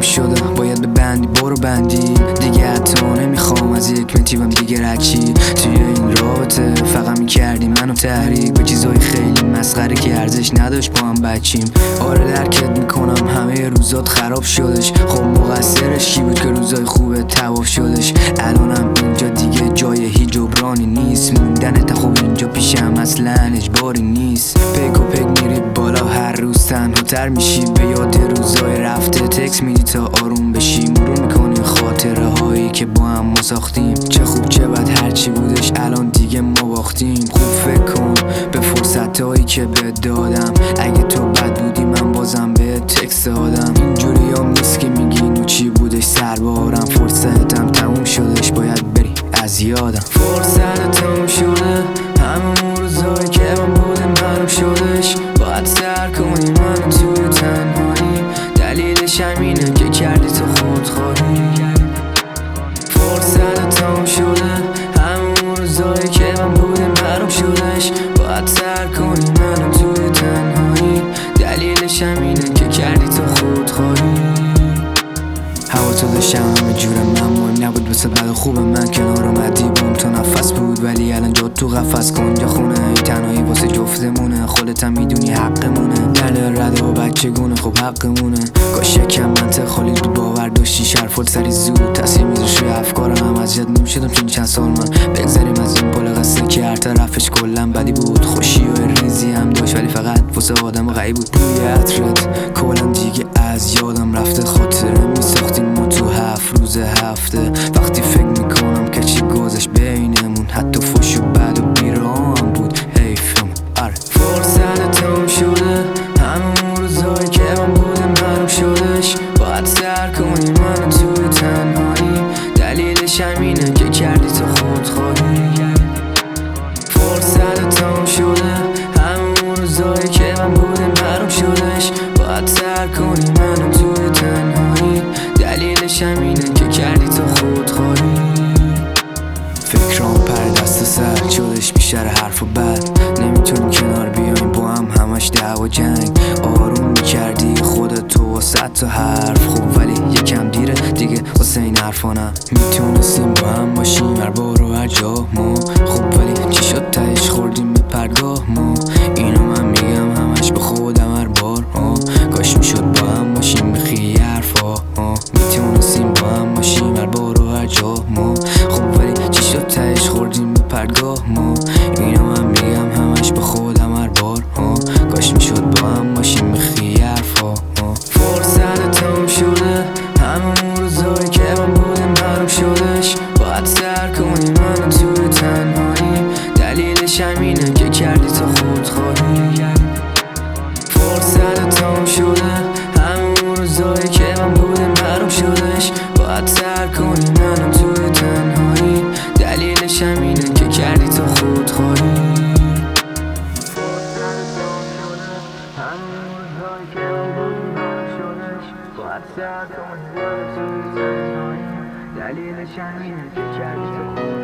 شده باید به بندی برو بندی دیگه حتی نمیخوام از یک متیبم دیگه رچی توی این رابطه فقط میکردی منو تحریک به چیزای خیلی مسخره که ارزش نداشت با هم بچیم. آره درکت میکنم همه روزات خراب شدش، خب مقصرش کی بود که روزای خوبه تواف شدش؟ الانم اینجا دیگه جای هیچ جبرانی نیست، موندنت خوب اینجا پیشم اصلا اجباری نیست. پیک و پیک میری بالا هر روز تنهاتر میشی، به یاد روزای رفته تکس میدی تا آروم بشی، مرور میکنی خاطره هایی که با هم ما ساختیم. چه خوب چه بد هرچی بودش الان دیگه ما باختیم. خوب فکر کن به فرصت هایی که بهت دادم، اگه تو بد بودی من بازم به تکس دادم. اینجوری هم نیست که میگی اینو چی بودش سربارم، فرصتم تموم شدش باید بری از یادم. فرصت تموم شده همون روزایی که من بودم معلوم شدش، باید سر کنی من توی تنهایی، دلیلش همینه که کردی تو خودخواهی. فرصت تموم شده همون روزایی که من بودم معلوم شدش، باید سر کنی من توی تنهایی، دلیلش همینه که کردی تو خودخواهی. هوا تو داشتم همه جورم، من مهم نبود واسه بد و خوب من کنار اومدی بوم تو نفس بود، ولی الان جا تو قفس کن جا خونه ای تنهایی واسه جفتمونه، خودت هم میدونی حقمونه، دل رده و بچگونه خب حقمونه. کاش یکم منطق خالی بود باور داشتی شرفت سری زود تاثیر میذاشت روی افکارم، اذیت نمیشدم چون چند سال من بگذریم از این پل قصه که هر طرفش کلا بدی بود، خوشی و ریزی هم داشت ولی فقط واسه آدم غریب بود. بوی عطرت کلا دیگه از یادم رفته، خاطره میساختیم ما تو 7 روز هفته، وقتی فکر میکنم که چی گذشت بینمون، حتی فوش و بد و بیرام بود حیفمون. آره فرصت تموم شده همون روزایی که من بودم معلوم شدش، باید سر کنی من توی تنهایی، دلیلش همینه که کردی تو خودخواهی. فرصت تموم شده همون روزایی که من بودم معلوم شدش، باید سر کنی من توی تنهایی، دلیلش همینه که کردی تو خودخواهی. فکرام پر دست و سر شدش بیشتر حرف و بد، نمیتونیم کنار بیایم با هم همش دعوا جنگ، آروم میکردی خودت تو واسه تا حرف، خب ولی یکم دیره دیگه واسه این حرفا نه، میتونستیم با هم باشیم هر بار و هر جا ما، خب ولی چی شد تهش خوردیم به پرگاه ما، اینو من میگم همش به خودم هر بار کاش میشد با هم باشیم بخی حرفا، میتونستیم با هم باشیم هر بار و هر جا ما، خب ولی چی شد تهش خوردیم به پرگاه ما، اینو من میگم همش به خودم هر بار کاش میشد با هم باشیم بخی حرفا. فرصت تموم شده همون روزایی که من بودم معلوم شدش، باید سر کنی من توی تنهایی، دلیلش همینه که کردی تو خودخواهی. فرصت تموم شده همون روزایی که من بودم معلوم شدش، باید سر کنی من توی تنهایی، دلیلش همینه که کردی تو خودخواهی. دلیلش همینه که کردی تو